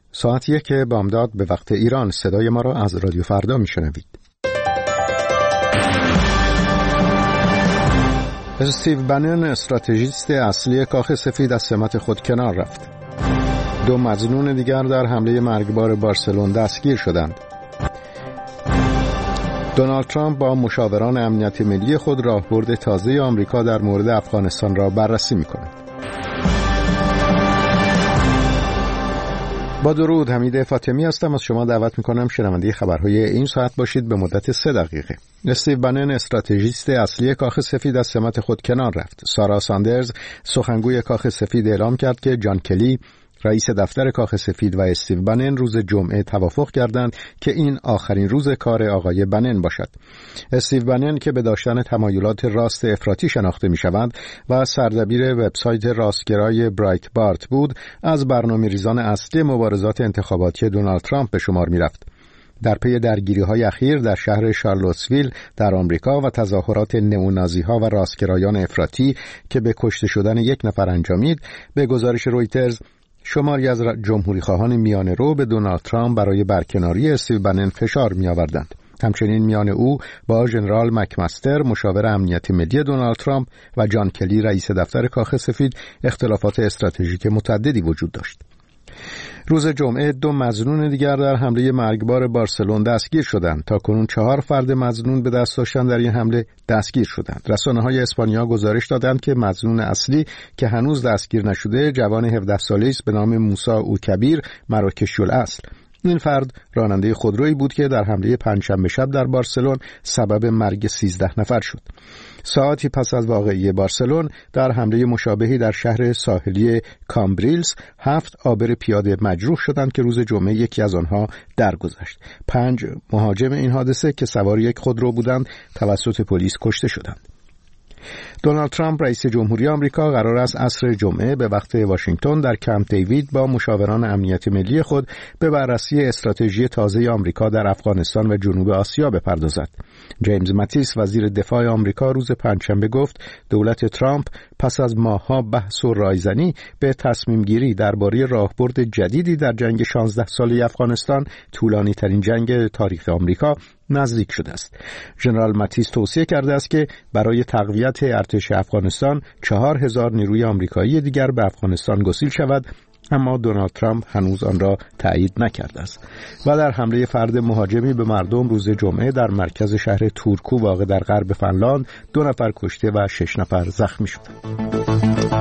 ساعت 1 بامداد به وقت ایران. صدای ما را از رادیو فردا میشنوید. استیو بنن، استراتژیست اصلی کاخ سفید، از سمت خود کنار رفت. 2 مظنون دیگر در حمله مرگبار بارسلون دستگیر شدند. دونالد ترامپ با مشاوران امنیت ملی خود راهبرد تازه آمریکا در مورد افغانستان را بررسی می‌کند. با درود، حمید فاطمی هستم. از شما دعوت میکنم شنونده خبرهای این ساعت باشید به مدت 3 دقیقه. استیو بنن، استراتژیست اصلی کاخ سفید، از سمت خود کنار رفت. سارا ساندرز، سخنگوی کاخ سفید، اعلام کرد که جان کلی، رئیس دفتر کاخ سفید، و استیو بنن روز جمعه توافق کردند که این آخرین روز کار آقای بنن باشد. استیو بنن که به داشتن تمایلات راست افراطی شناخته می شود و سردبیر وبسایت راستگرای برایت بارت بود، از برنامه‌ریزان اصلی مبارزات انتخاباتی دونالد ترامپ به شمار می رفت. در پی درگیری‌های اخیر در شهر شارلوتسویل در آمریکا و تظاهرات نئونازی‌ها و راستگرایان افراطی که به کشته شدن 1 نفر انجامید، به گزارش رویترز شماری از جمهوری‌خواهان میانه‌رو به دونالد ترامپ برای برکناری استیو بنن فشار می‌آوردند. همچنین میان او با ژنرال مکمستر، مشاور امنیت ملی دونالد ترامپ، و جان کلی، رئیس دفتر کاخ سفید، اختلافات استراتژیک متعددی وجود داشت. روز جمعه 2 مظنون دیگر در حمله مرگبار بارسلون دستگیر شدند. تاکنون 4 فرد مظنون به دست داشتن در این حمله دستگیر شدند. رسانه‌های اسپانیا گزارش دادند که مظنون اصلی که هنوز دستگیر نشده، جوان 17 ساله‌ای است به نام موسی اوکبیر مراکشی الاصل. این فرد راننده خودرویی بود که در حمله پنجشنبه شب در بارسلون سبب مرگ 13 نفر شد. ساعتی پس از واقعه بارسلون، در حمله مشابهی در شهر ساحلی کامبریلس 7 عابر پیاده مجروح شدند که روز جمعه یکی از آنها درگذشت. 5 مهاجم این حادثه که سوار یک خودرو بودند توسط پلیس کشته شدند. دونالد ترامپ، رئیس جمهوری آمریکا، قرار است عصر جمعه به وقت واشنگتن در کمپ دیوید با مشاوران امنیت ملی خود به بررسی استراتژی تازه آمریکا در افغانستان و جنوب آسیا بپردازد. جیمز ماتیس، وزیر دفاع آمریکا، روز پنجشنبه گفت دولت ترامپ پس از ماه‌ها بحث و رایزنی به تصمیم گیری درباره راهبرد جدیدی در جنگ 16 ساله افغانستان، طولانی ترین جنگ تاریخ آمریکا، نزدیک شده است. ژنرال ماتیس توصیه کرده است که برای تقویت ارتش افغانستان 4000 نیروی آمریکایی دیگر به افغانستان گسیل شود، اما دونالد ترامپ هنوز آن را تایید نکرده است. و در حمله فرد مهاجمی به مردم روز جمعه در مرکز شهر تورکو واقع در غرب فنلاند 2 نفر کشته و 6 نفر زخمی شدند.